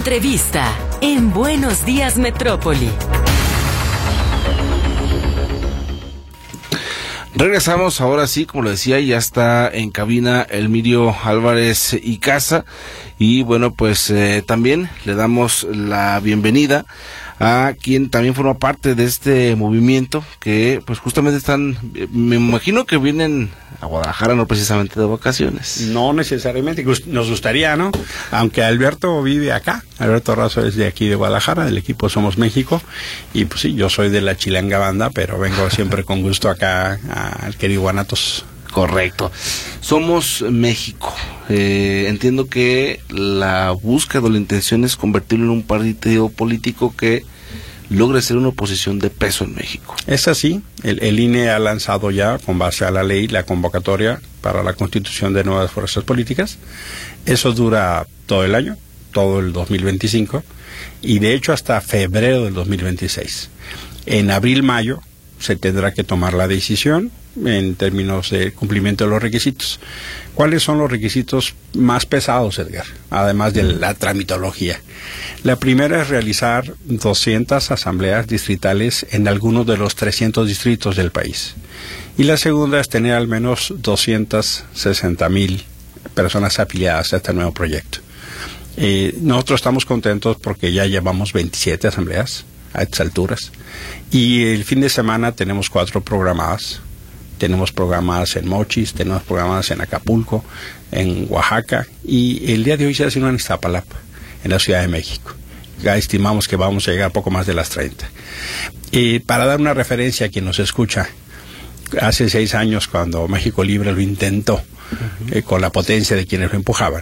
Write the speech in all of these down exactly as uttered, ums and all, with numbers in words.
Entrevista en Buenos Días Metrópoli. Regresamos ahora sí, como lo decía, ya está en cabina Elmirio Álvarez y Casa, y bueno, pues eh, también le damos la bienvenida a quien también forma parte de este movimiento, que pues justamente están, me imagino que vienen a Guadalajara no precisamente de vacaciones. No necesariamente, nos gustaría, ¿no? Aunque Alberto vive acá, Alberto Razo es de aquí de Guadalajara, del equipo Somos México, y pues sí, yo soy de la Chilanga Banda, pero vengo siempre con gusto acá al querido Guanatos. Correcto. Somos México. Eh, entiendo que la búsqueda o la intención es convertirlo en un partido político que logre ser una oposición de peso en México. Es así. El, el I N E ha lanzado ya, con base a la ley, la convocatoria para la constitución de nuevas fuerzas políticas. Eso dura todo el año, todo el dos mil veinticinco, y de hecho hasta febrero del dos mil veintiséis. En abril-mayo se tendrá que tomar la decisión en términos de cumplimiento de los requisitos. ¿Cuáles son los requisitos más pesados, Edgar? Además de la tramitología. La primera es realizar doscientas asambleas distritales en algunos de los trescientos distritos del país. Y la segunda es tener al menos doscientas sesenta mil personas afiliadas a este nuevo proyecto. Eh, nosotros estamos contentos porque ya llevamos veintisiete asambleas a estas alturas. Y el fin de semana tenemos cuatro programadas. Tenemos programadas en Mochis, tenemos programadas en Acapulco, en Oaxaca, y el día de hoy se hace una en Iztapalapa, en la Ciudad de México. Ya estimamos que vamos a llegar a poco más de las treinta. Y para dar una referencia a quien nos escucha, hace seis años cuando México Libre lo intentó, uh-huh. eh, con la potencia de quienes lo empujaban,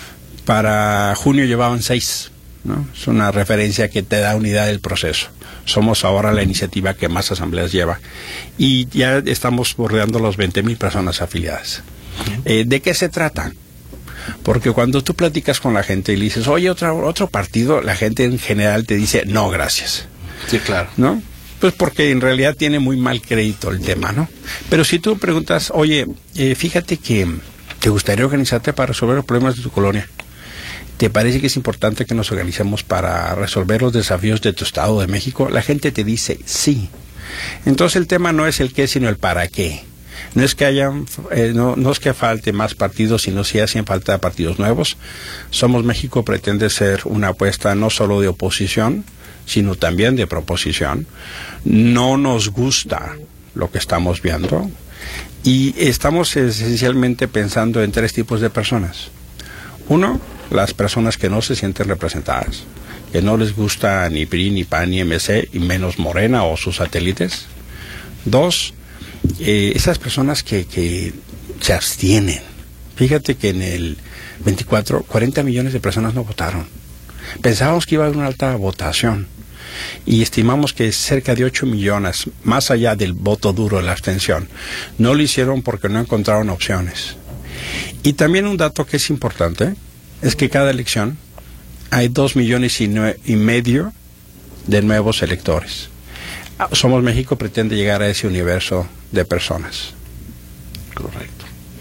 para junio llevaban seis, ¿no? Es una referencia que te da unidad del proceso. Somos ahora la iniciativa que más asambleas lleva y ya estamos bordeando los veinte mil personas afiliadas. Eh, ¿De qué se trata? Porque cuando tú platicas con la gente y le dices, oye, otro, otro partido, la gente en general te dice, no, gracias. Sí, claro. ¿No? Pues porque en realidad tiene muy mal crédito el tema, ¿no? Pero si tú preguntas, oye, eh, fíjate que te gustaría organizarte para resolver los problemas de tu colonia. ¿Te parece que es importante que nos organicemos para resolver los desafíos de tu estado de México? La gente te dice sí. Entonces el tema no es el qué, sino el para qué. No es que haya, eh, no, no es que falte más partidos, sino si hacen falta partidos nuevos. Somos México pretende ser una apuesta no solo de oposición, sino también de proposición. No nos gusta lo que estamos viendo y estamos esencialmente pensando en tres tipos de personas. Uno, las personas que no se sienten representadas, que no les gusta ni P R I, ni P A N, ni M C, y menos Morena o sus satélites. Dos, eh, esas personas que, que se abstienen. Fíjate que en el veinticuatro, cuarenta millones de personas no votaron. Pensábamos que iba a haber una alta votación y estimamos que cerca de ocho millones, más allá del voto duro, la abstención, no lo hicieron porque no encontraron opciones. Y también un dato que es importante es que cada elección hay dos millones y, nue- y medio de nuevos electores. Somos México pretende llegar a ese universo de personas. Correcto.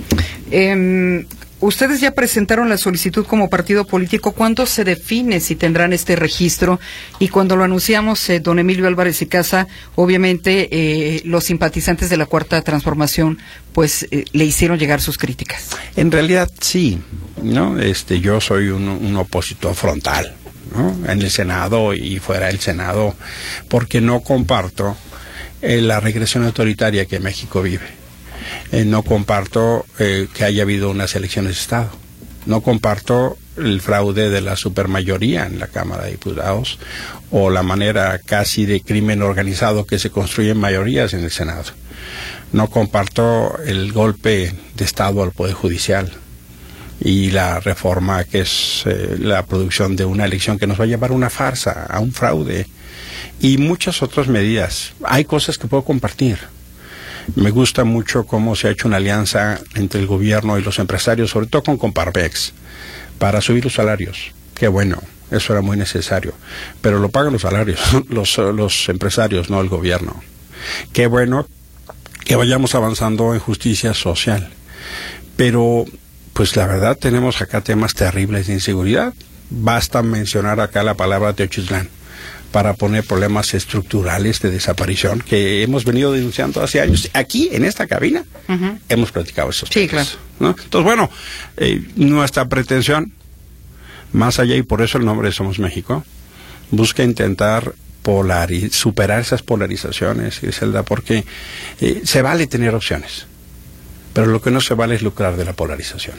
Eh, ustedes ya presentaron la solicitud como partido político. ¿Cuándo se define si tendrán este registro? Y cuando lo anunciamos, eh, don Emilio Álvarez y Casa, obviamente eh, los simpatizantes de la Cuarta Transformación pues eh, le hicieron llegar sus críticas. En realidad sí, ¿no? Este, yo soy un, un opositor frontal, ¿no? En el Senado y fuera del Senado, porque no comparto eh, la regresión autoritaria que México vive. Eh, no comparto eh, que haya habido unas elecciones de Estado. No comparto el fraude de la supermayoría en la Cámara de Diputados o la manera casi de crimen organizado que se construyen mayorías en el Senado. No comparto el golpe de Estado al Poder Judicial y la reforma que es eh, la producción de una elección que nos va a llevar a una farsa, a un fraude y muchas otras medidas. Hay cosas que puedo compartir. Me gusta mucho cómo se ha hecho una alianza entre el gobierno y los empresarios, sobre todo con Comparmex, para subir los salarios. Qué bueno, eso era muy necesario. Pero lo pagan los salarios, los, los empresarios, no el gobierno. Qué bueno que vayamos avanzando en justicia social. Pero, pues la verdad, tenemos acá temas terribles de inseguridad. basta mencionar acá la palabra Teochitlán para poner problemas estructurales de desaparición que hemos venido denunciando hace años. Aquí, en esta cabina, uh-huh. hemos platicado esos sí, temas, claro. ¿no? Entonces, bueno, eh, nuestra pretensión, más allá, y por eso el nombre de Somos México, busca intentar polari- superar esas polarizaciones, Griselda, porque eh, se vale tener opciones, pero lo que no se vale es lucrar de la polarización.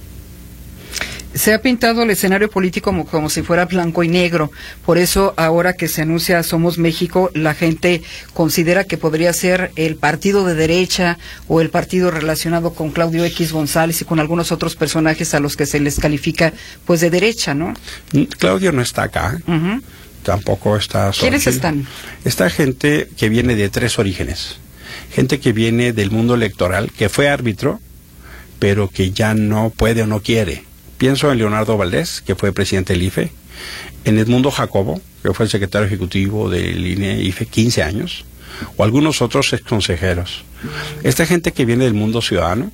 Se ha pintado el escenario político como, como si fuera blanco y negro. Por eso, ahora que se anuncia Somos México, la gente considera que podría ser el partido de derecha o el partido relacionado con Claudio X González y con algunos otros personajes a los que se les califica pues de derecha, ¿no? Claudio no está acá. Uh-huh. Tampoco está... ¿Quiénes Xochitl. están? Está gente que viene de tres orígenes. Gente que viene del mundo electoral, que fue árbitro, pero que ya no puede o no quiere. Pienso en Leonardo Valdés, que fue presidente del I F E, en Edmundo Jacobo, que fue el secretario ejecutivo del I N E I F E quince años, o algunos otros exconsejeros. Esta gente que viene del mundo ciudadano,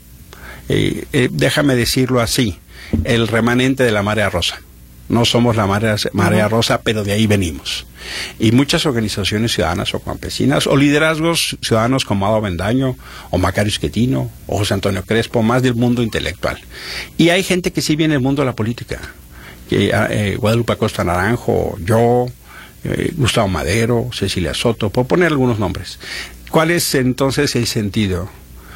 eh, eh, déjame decirlo así, el remanente de la marea rosa. No somos la marea, marea rosa, pero de ahí venimos. Y muchas organizaciones ciudadanas o campesinas, o liderazgos ciudadanos como Ado Bendaño, o Macario Schettino, o José Antonio Crespo, más del mundo intelectual. Y hay gente que sí viene del mundo de la política, que eh, Guadalupe Acosta Naranjo, yo, eh, Gustavo Madero, Cecilia Soto, por poner algunos nombres. ¿Cuál es entonces el sentido?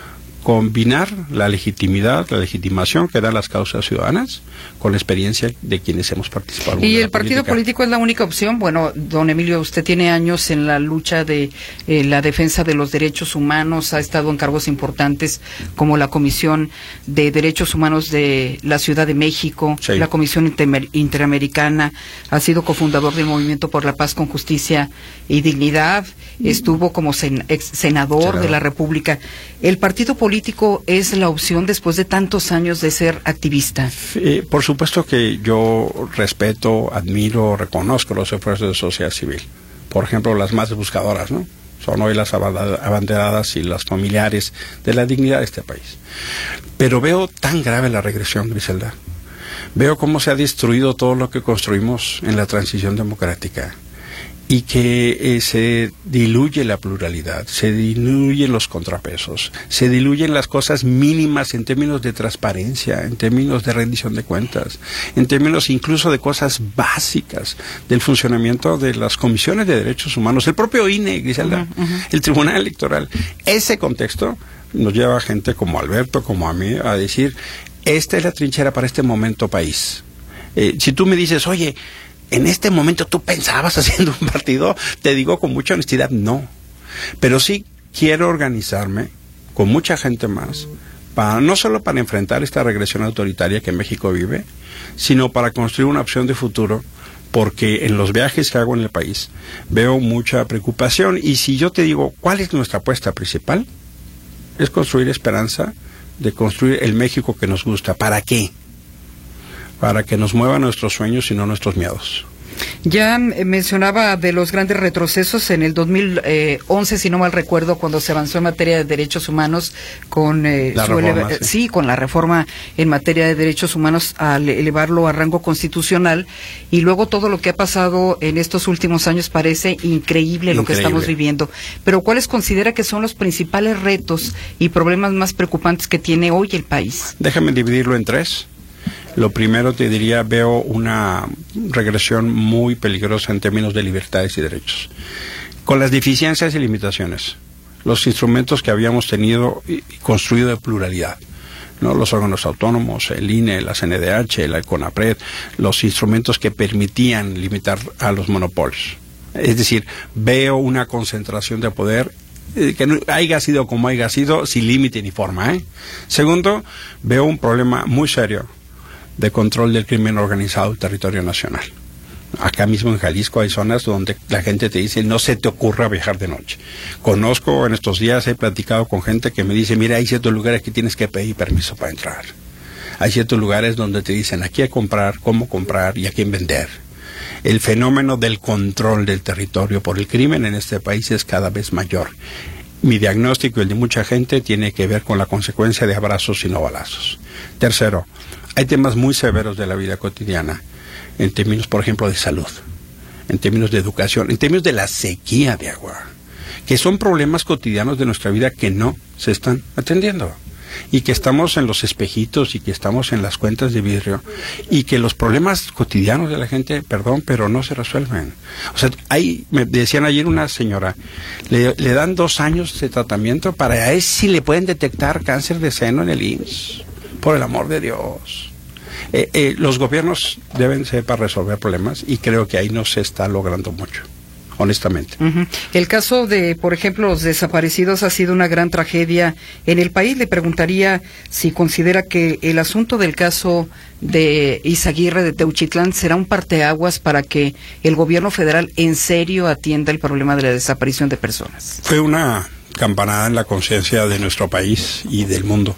Combinar la legitimidad, la legitimación que dan las causas ciudadanas con la experiencia de quienes hemos participado. ¿Y el partido política. político es la única opción? Bueno, don Emilio, usted tiene años en la lucha de eh, la defensa de los derechos humanos, ha estado en cargos importantes como la Comisión de Derechos Humanos de la Ciudad de México, sí. la Comisión Inter- Interamericana, ha sido cofundador del Movimiento por la Paz con Justicia y Dignidad, mm. estuvo como sen- ex senador Senador. de la República. ¿El partido político político es la opción después de tantos años de ser activista? Eh, por supuesto que yo respeto, admiro, reconozco los esfuerzos de sociedad civil. Por ejemplo, las más buscadoras, ¿no? Son hoy las abanderadas y las familiares de la dignidad de este país. Pero veo tan grave la regresión, Griselda. Veo cómo se ha destruido todo lo que construimos en la transición democrática. Y que eh, se diluye la pluralidad, se diluyen los contrapesos, se diluyen las cosas mínimas en términos de transparencia, en términos de rendición de cuentas, en términos incluso de cosas básicas del funcionamiento de las comisiones de derechos humanos, el propio I N E, Griselda, uh-huh, uh-huh. el Tribunal Electoral. Ese contexto nos lleva a gente como Alberto, como a mí, a decir, esta es la trinchera para este momento país. Eh, si tú me dices, oye, en este momento tú pensabas haciendo un partido, te digo con mucha honestidad, no. Pero sí quiero organizarme con mucha gente más, para no solo para enfrentar esta regresión autoritaria que México vive, sino para construir una opción de futuro, porque en los viajes que hago en el país veo mucha preocupación. Y si yo te digo, ¿cuál es nuestra apuesta principal? Es construir esperanza, de construir el México que nos gusta. ¿Para qué? Para que nos muevan nuestros sueños y no nuestros miedos. Ya eh, mencionaba de los grandes retrocesos en el dos mil once, si no mal recuerdo, cuando se avanzó en materia de derechos humanos con eh, la su reforma, eleva- sí. sí, con la reforma en materia de derechos humanos al elevarlo a rango constitucional, y luego todo lo que ha pasado en estos últimos años parece increíble, increíble. lo que estamos viviendo. Pero ¿cuáles considera que son los principales retos y problemas más preocupantes que tiene hoy el país? Déjame dividirlo en tres. Lo primero te diría, veo una regresión muy peligrosa en términos de libertades y derechos. Con las deficiencias y limitaciones, los instrumentos que habíamos tenido y construido de pluralidad, ¿no? Los órganos autónomos, el I N E, la C N D H, la CONAPRED, los instrumentos que permitían limitar a los monopolios. Es decir, veo una concentración de poder eh, que no haya sido como haya sido, sin límite ni forma, ¿eh? Segundo, veo un problema muy serio de control del crimen organizado del territorio nacional. Acá mismo en Jalisco hay zonas donde la gente te dice, no se te ocurra viajar de noche. Conozco en estos días, he platicado con gente que me dice, mira, hay ciertos lugares que tienes que pedir permiso para entrar. Hay ciertos lugares donde te dicen, aquí a comprar, cómo comprar y a quién vender. El fenómeno del control del territorio por el crimen en este país es cada vez mayor. Mi diagnóstico y el de mucha gente tiene que ver con la consecuencia de abrazos y no balazos. Tercero, hay temas muy severos de la vida cotidiana en términos, por ejemplo, de salud, en términos de educación, en términos de la sequía de agua, que son problemas cotidianos de nuestra vida que no se están atendiendo. Y que estamos en los espejitos y que estamos en las cuentas de vidrio y que los problemas cotidianos de la gente, perdón, pero no se resuelven. O sea, hay, me decían ayer una señora, le, le dan dos años de tratamiento para ver si le pueden detectar cáncer de seno en el I M S S. Por el amor de Dios. Eh, eh, los gobiernos deben ser para resolver problemas y creo que ahí no se está logrando mucho. Honestamente. Uh-huh. El caso de, por ejemplo, los desaparecidos ha sido una gran tragedia en el país. Le preguntaría si considera que el asunto del caso de Izaguirre de Teuchitlán será un parteaguas para que el gobierno federal en serio atienda el problema de la desaparición de personas. Fue una campanada en la conciencia de nuestro país y del mundo.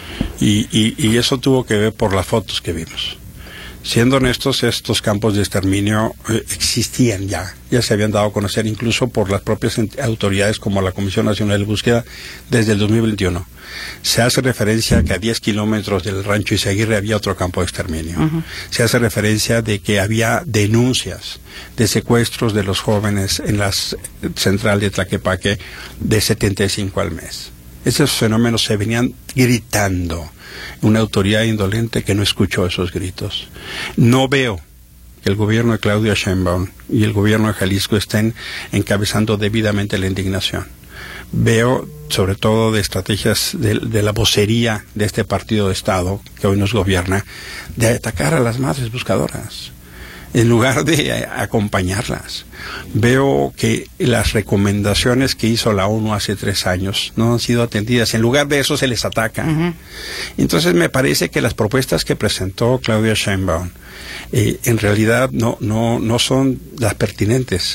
Y, y, y eso tuvo que ver por las fotos que vimos. Siendo honestos, estos campos de exterminio eh, existían ya, ya se habían dado a conocer incluso por las propias autoridades como la Comisión Nacional de Búsqueda desde el dos mil veintiuno. Se hace referencia a que a diez kilómetros del rancho Izaguirre había otro campo de exterminio. Uh-huh. Se hace referencia de que había denuncias de secuestros de los jóvenes en la central de Tlaquepaque de setenta y cinco al mes. Esos fenómenos se venían gritando. Una autoridad indolente que no escuchó esos gritos. No veo que el gobierno de Claudia Sheinbaum y el gobierno de Jalisco estén encabezando debidamente la indignación. Veo, sobre todo, de estrategias de, de la vocería de este partido de Estado que hoy nos gobierna, de atacar a las madres buscadoras, en lugar de acompañarlas. Veo que las recomendaciones que hizo la ONU hace tres años no han sido atendidas. En lugar de eso se les ataca. Uh-huh. Entonces me parece que las propuestas que presentó Claudia Sheinbaum eh, en realidad no, no, no son las pertinentes.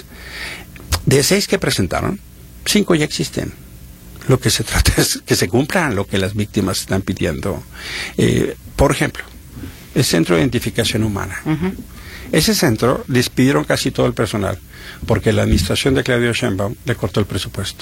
De seis que presentaron, cinco ya existen. Lo que se trata es que se cumplan lo que las víctimas están pidiendo. Eh, por ejemplo, el Centro de Identificación Humana. Uh-huh. Ese centro despidieron casi todo el personal porque la administración de Claudia Sheinbaum le cortó el presupuesto.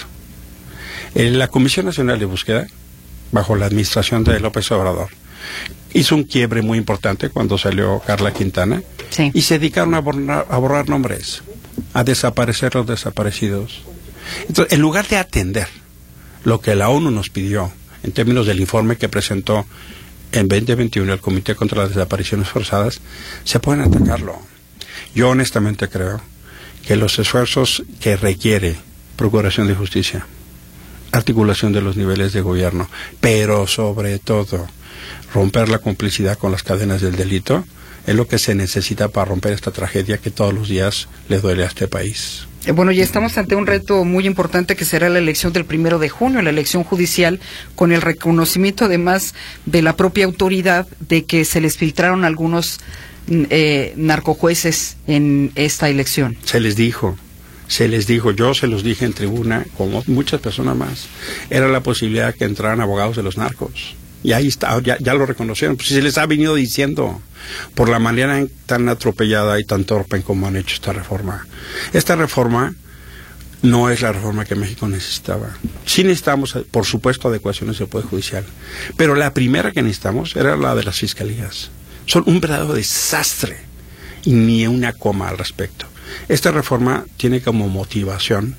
Eh, la Comisión Nacional de Búsqueda, bajo la administración de López Obrador, hizo un quiebre muy importante cuando salió Carla Quintana, sí, y se dedicaron a borrar, a borrar nombres, a desaparecer los desaparecidos. Entonces, en lugar de atender lo que la ONU nos pidió en términos del informe que presentó en veinte veintiuno el Comité contra las Desapariciones Forzadas, se pueden atacarlo. Yo honestamente creo que los esfuerzos que requiere Procuración de Justicia, articulación de los niveles de gobierno, pero sobre todo romper la complicidad con las cadenas del delito, es lo que se necesita para romper esta tragedia que todos los días le duele a este país. Bueno, ya estamos ante un reto muy importante que será la elección del primero de junio, la elección judicial, con el reconocimiento además de la propia autoridad de que se les filtraron algunos eh, narcojueces en esta elección. Se les dijo, se les dijo, yo se los dije en tribuna, como muchas personas más, era la posibilidad que entraran abogados de los narcos. Y ahí está, ya, ya lo reconocieron, pues se les ha venido diciendo por la manera tan atropellada y tan torpe en cómo han hecho esta reforma. Esta reforma no es la reforma que México necesitaba. Sí necesitamos, por supuesto, adecuaciones del Poder Judicial, pero la primera que necesitamos era la de las fiscalías. Son un verdadero desastre y ni una coma al respecto. Esta reforma tiene como motivación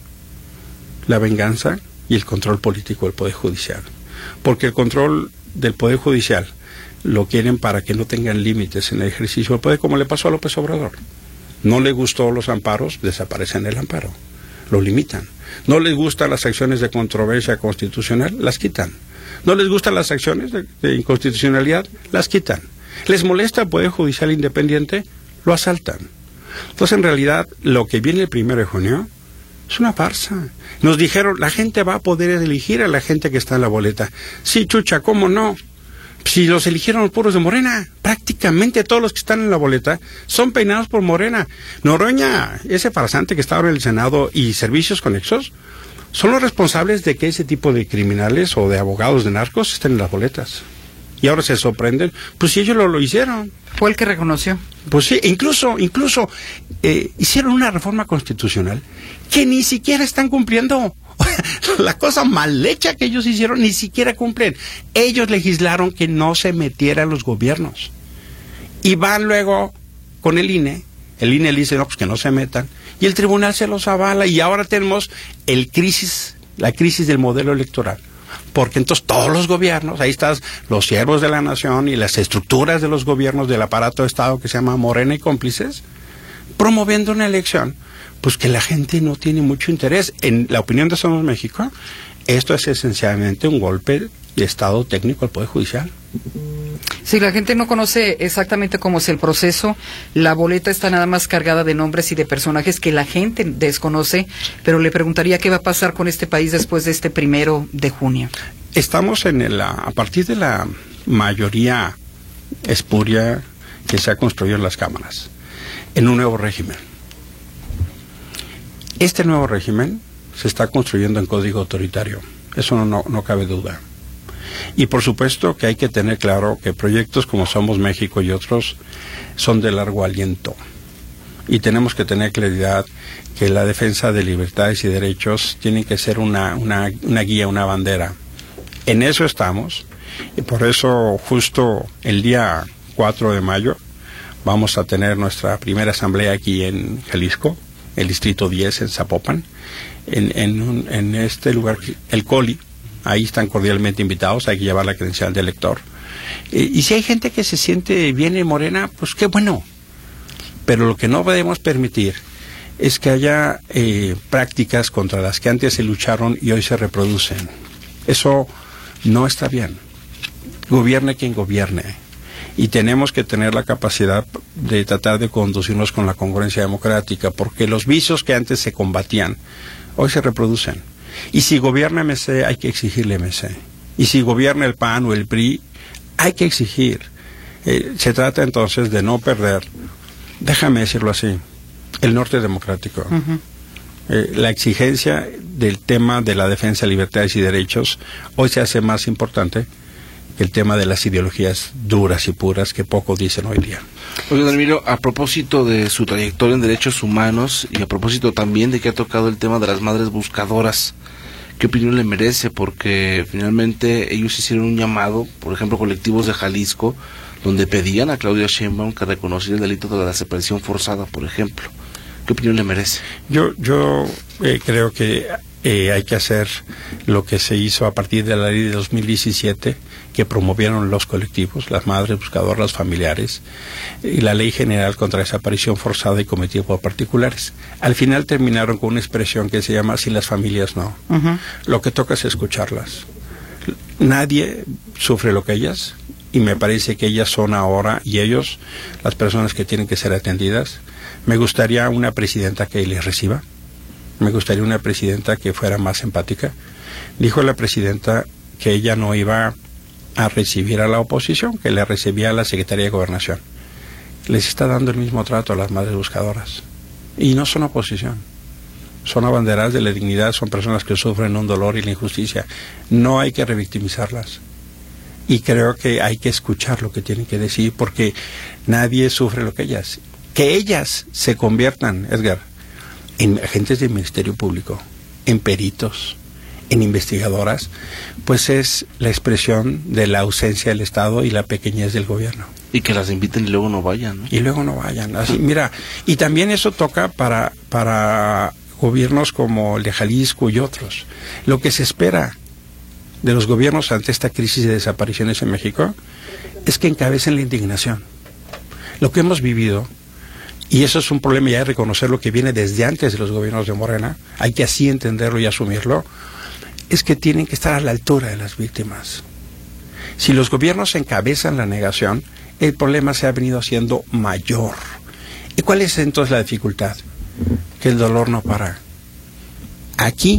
la venganza y el control político del Poder Judicial, porque el control del Poder Judicial lo quieren para que no tengan límites en el ejercicio del poder, como le pasó a López Obrador. No le gustó los amparos, desaparecen el amparo, lo limitan. No les gustan las acciones de controversia constitucional, las quitan. No les gustan las acciones de, de inconstitucionalidad, las quitan. Les molesta el Poder Judicial independiente, lo asaltan. Entonces, en realidad, lo que viene el primero de junio es una farsa. Nos dijeron, la gente va a poder elegir a la gente que está en la boleta. Sí, chucha, ¿cómo no? Si los eligieron los puros de Morena, prácticamente todos los que están en la boleta son peinados por Morena. Noroña, ese farsante que está ahora en el Senado, y servicios conexos, son los responsables de que ese tipo de criminales o de abogados de narcos estén en las boletas. Y ahora se sorprenden, pues si ellos lo, lo hicieron. Fue el que reconoció. Pues sí, incluso, incluso eh, hicieron una reforma constitucional que ni siquiera están cumpliendo. La cosa mal hecha que ellos hicieron ni siquiera cumplen. Ellos legislaron que no se metieran los gobiernos. Y van luego con el I N E, el I N E le dice, no, pues que no se metan, y el tribunal se los avala, y ahora tenemos el crisis, la crisis del modelo electoral. Porque entonces todos los gobiernos, ahí están los siervos de la nación y las estructuras de los gobiernos del aparato de Estado que se llama Morena y cómplices, promoviendo una elección, pues que la gente no tiene mucho interés. En la opinión de Somos México, esto es esencialmente un golpe de Estado técnico al Poder Judicial. Si la gente no conoce exactamente cómo es el proceso, la boleta está nada más cargada de nombres y de personajes que la gente desconoce, pero le preguntaría qué va a pasar con este país después de este primero de junio. Estamos en el, a partir de la mayoría espuria que se ha construido en las cámaras, en un nuevo régimen. Este nuevo régimen se está construyendo en código autoritario, eso no, no, no cabe duda. Y por supuesto que hay que tener claro que proyectos como Somos México y otros son de largo aliento. Y tenemos que tener claridad que la defensa de libertades y derechos tiene que ser una, una, una guía, una bandera. En eso estamos, y por eso justo el día cuatro de mayo vamos a tener nuestra primera asamblea aquí en Jalisco, el Distrito diez en Zapopan, en, en, un, en este lugar, el Coli. Ahí están cordialmente invitados, hay que llevar la credencial de elector. Eh, y si hay gente que se siente bien en Morena, pues qué bueno. Pero lo que no podemos permitir es que haya eh, prácticas contra las que antes se lucharon y hoy se reproducen. Eso no está bien. Gobierne quien gobierne. Y tenemos que tener la capacidad de tratar de conducirnos con la congruencia democrática, porque los vicios que antes se combatían, hoy se reproducen. Y si gobierna M C, hay que exigirle M C. Y si gobierna el P A N o el P R I, hay que exigir. Eh, se trata entonces de no perder, déjame decirlo así, el norte democrático. Uh-huh. Eh, la exigencia del tema de la defensa de libertades y derechos hoy se hace más importante que el tema de las ideologías duras y puras que poco dicen hoy día. Oye, don Emilio, a propósito de su trayectoria en derechos humanos y a propósito también de que ha tocado el tema de las madres buscadoras, ¿qué opinión le merece? Porque finalmente ellos hicieron un llamado, por ejemplo, colectivos de Jalisco, donde pedían a Claudia Sheinbaum que reconociera el delito de la desaparición forzada, por ejemplo. ¿Qué opinión le merece? Yo, yo eh, creo que eh, hay que hacer lo que se hizo a partir de la ley de dos mil diecisiete, que promovieron los colectivos, las madres buscadoras, los familiares, y la ley general contra la desaparición forzada y cometida por particulares. Al final terminaron con una expresión que se llama "si las familias no". Uh-huh. Lo que toca es escucharlas. Nadie sufre lo que ellas, y me parece que ellas son ahora, y ellos, las personas que tienen que ser atendidas. Me gustaría una presidenta que les reciba, me gustaría una presidenta que fuera más empática. Dijo la presidenta que ella no iba a recibir a la oposición, que le recibía a la Secretaría de Gobernación. Les está dando el mismo trato a las madres buscadoras. Y no son oposición, son abanderadas de la dignidad, son personas que sufren un dolor y la injusticia. No hay que revictimizarlas. Y creo que hay que escuchar lo que tienen que decir, porque nadie sufre lo que ellas. Que ellas se conviertan, Edgar, en agentes del Ministerio Público, en peritos, en investigadoras, pues es la expresión de la ausencia del Estado y la pequeñez del gobierno. Y que las inviten y luego no vayan, ¿no? Y luego no vayan. Así, mira, y también eso toca para, para gobiernos como el de Jalisco y otros. Lo que se espera de los gobiernos ante esta crisis de desapariciones en México es que encabecen la indignación. Lo que hemos vivido, y eso es un problema ya de reconocer lo que viene desde antes de los gobiernos de Morena, hay que así entenderlo y asumirlo, es que tienen que estar a la altura de las víctimas. Si los gobiernos encabezan la negación, el problema se ha venido haciendo mayor. ¿Y cuál es entonces la dificultad? Que el dolor no para. Aquí,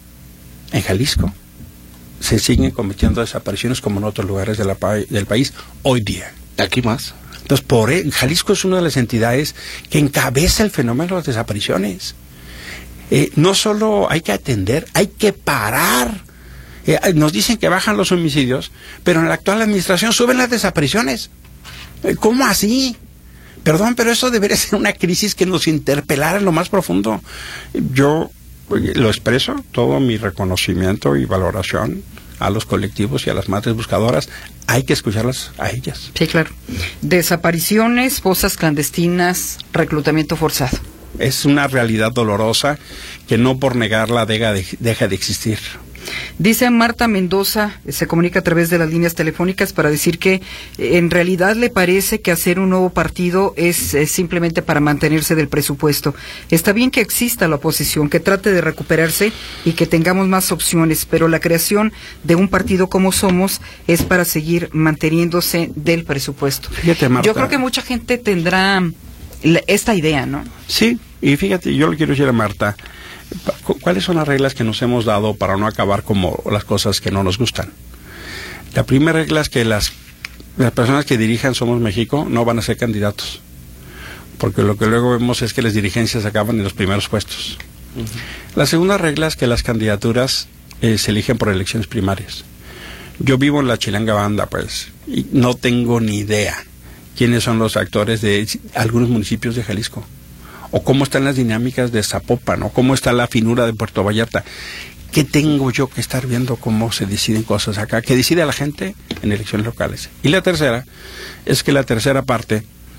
en Jalisco, se siguen cometiendo desapariciones como en otros lugares de la pa- del país hoy día. ¿Aquí más? Entonces, por él, Jalisco es una de las entidades que encabeza el fenómeno de las desapariciones. Eh, no solo hay que atender, hay que parar. Eh, nos dicen que bajan los homicidios, pero en la actual administración suben las desapariciones. Eh, ¿Cómo así? Perdón, pero eso debería ser una crisis que nos interpelara en lo más profundo. Yo eh, lo expreso, todo mi reconocimiento y valoración a los colectivos y a las madres buscadoras. Hay que escucharlas a ellas. Sí, claro. Desapariciones, fosas clandestinas, reclutamiento forzado. Es una realidad dolorosa que no por negarla deja de, deja de existir. Dice Marta Mendoza, se comunica a través de las líneas telefónicas para decir que eh, en realidad le parece que hacer un nuevo partido es, es simplemente para mantenerse del presupuesto. Está bien que exista la oposición, que trate de recuperarse y que tengamos más opciones, pero la creación de un partido como Somos es para seguir manteniéndose del presupuesto. Fíjate, Marta. Yo creo que mucha gente tendrá la, esta idea, ¿no? Sí, y fíjate, yo le quiero decir a Marta, ¿cuáles son las reglas que nos hemos dado para no acabar como las cosas que no nos gustan? La primera regla es que las, las personas que dirijan Somos México no van a ser candidatos, porque lo que luego vemos es que las dirigencias acaban en los primeros puestos. Uh-huh. La segunda regla es que las candidaturas eh, se eligen por elecciones primarias. Yo vivo en la Chilanga Banda, pues, y no tengo ni idea quiénes son los actores de algunos municipios de Jalisco, o cómo están las dinámicas de Zapopan, o cómo está la finura de Puerto Vallarta. ¿Qué tengo yo que estar viendo cómo se deciden cosas acá? Que decide la gente en elecciones locales. Y la tercera es que la tercera parte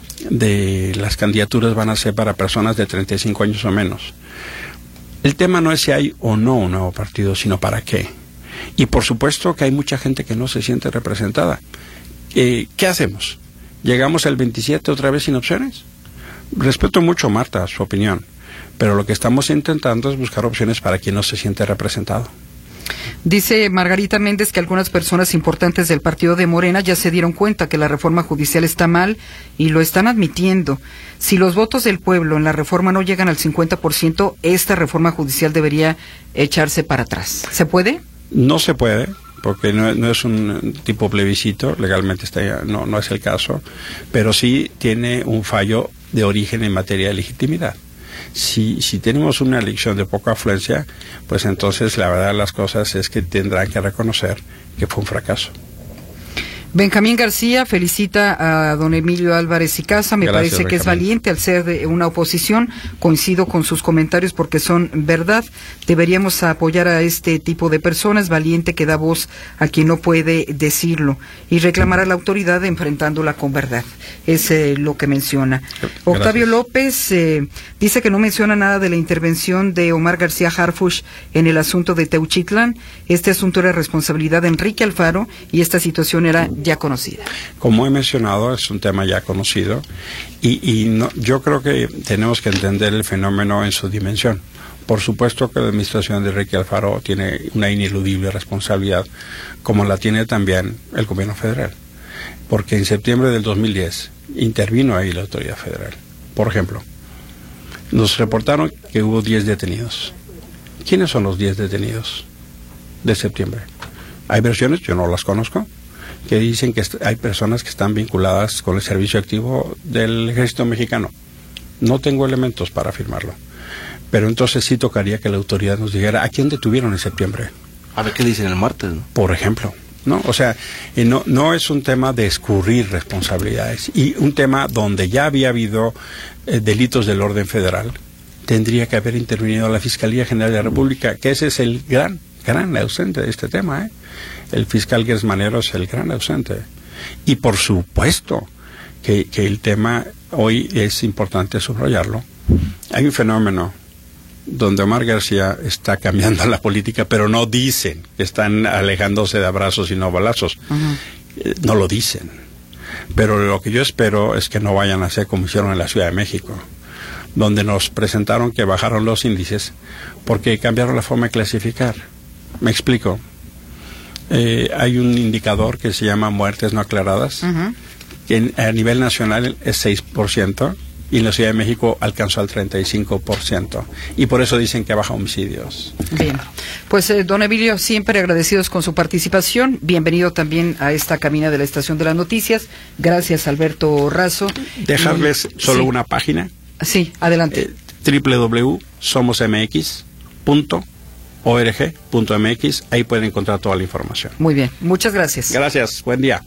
de las candidaturas van a ser para personas de treinta y cinco años o menos. El tema no es si hay o no un nuevo partido, sino para qué. Y por supuesto que hay mucha gente que no se siente representada. Eh, ¿Qué hacemos? ¿Llegamos al veintisiete otra vez sin opciones? Respeto mucho, Marta, su opinión, pero lo que estamos intentando es buscar opciones para quien no se siente representado. Dice Margarita Méndez que algunas personas importantes del partido de Morena ya se dieron cuenta que la reforma judicial está mal y lo están admitiendo. Si los votos del pueblo en la reforma no llegan al cincuenta por ciento, esta reforma judicial debería echarse para atrás. ¿Se puede? No se puede, porque no, no es un tipo plebiscito, legalmente está, no, no es el caso, pero sí tiene un fallo de origen en materia de legitimidad. Si, si tenemos una elección de poca afluencia, pues entonces la verdad de las cosas es que tendrán que reconocer que fue un fracaso. Benjamín García felicita a don Emilio Álvarez y Casa. Me Gracias, parece que Benjamín. es valiente al ser de una oposición. Coincido con sus comentarios porque son verdad. Deberíamos apoyar a este tipo de personas. Valiente que da voz a quien no puede decirlo y reclamar a la autoridad enfrentándola con verdad. Es eh, lo que menciona. Gracias. Octavio López eh, dice que no menciona nada de la intervención de Omar García Harfuch en el asunto de Teuchitlán. Este asunto era responsabilidad de Enrique Alfaro y esta situación era ya conocida. Como he mencionado, es un tema ya conocido y, y no, yo creo que tenemos que entender el fenómeno en su dimensión. Por supuesto que la administración de Enrique Alfaro tiene una ineludible responsabilidad, como la tiene también el gobierno federal, porque en septiembre del dos mil diez intervino ahí la autoridad federal. Por ejemplo, nos reportaron que hubo diez detenidos. ¿Quiénes son los diez detenidos de septiembre? Hay versiones, yo no las conozco, que dicen que hay personas que están vinculadas con el servicio activo del ejército mexicano. No tengo elementos para afirmarlo, pero entonces sí tocaría que la autoridad nos dijera a quién detuvieron en septiembre. A ver qué dicen el martes, ¿no? Por ejemplo, ¿no? O sea, y no, no es un tema de escurrir responsabilidades, y un tema donde ya había habido eh, delitos del orden federal, tendría que haber intervenido la Fiscalía General de la República, que ese es el gran, gran ausente de este tema, ¿eh? El fiscal Gersmanero es el gran ausente. Y por supuesto que, que el tema hoy es importante subrayarlo. Hay un fenómeno donde Omar García está cambiando la política, pero no dicen que están alejándose de abrazos y no balazos. Uh-huh. Eh, no lo dicen. Pero lo que yo espero es que no vayan a hacer como hicieron en la Ciudad de México, donde nos presentaron que bajaron los índices porque cambiaron la forma de clasificar. Me explico. Eh, hay un indicador que se llama muertes no aclaradas, uh-huh. que en, a nivel nacional es seis por ciento y en la Ciudad de México alcanzó al treinta y cinco por ciento, y por eso dicen que baja homicidios. Bien, pues eh, don Emilio, siempre agradecidos con su participación. Bienvenido también a esta cabina de la Estación de las Noticias. Gracias, Alberto Razo. Dejarles y, solo sí. una página. Sí, adelante. Eh, doble u doble u doble u punto somos m x punto org punto m x, ahí pueden encontrar toda la información. Muy bien, muchas gracias. Gracias, buen día.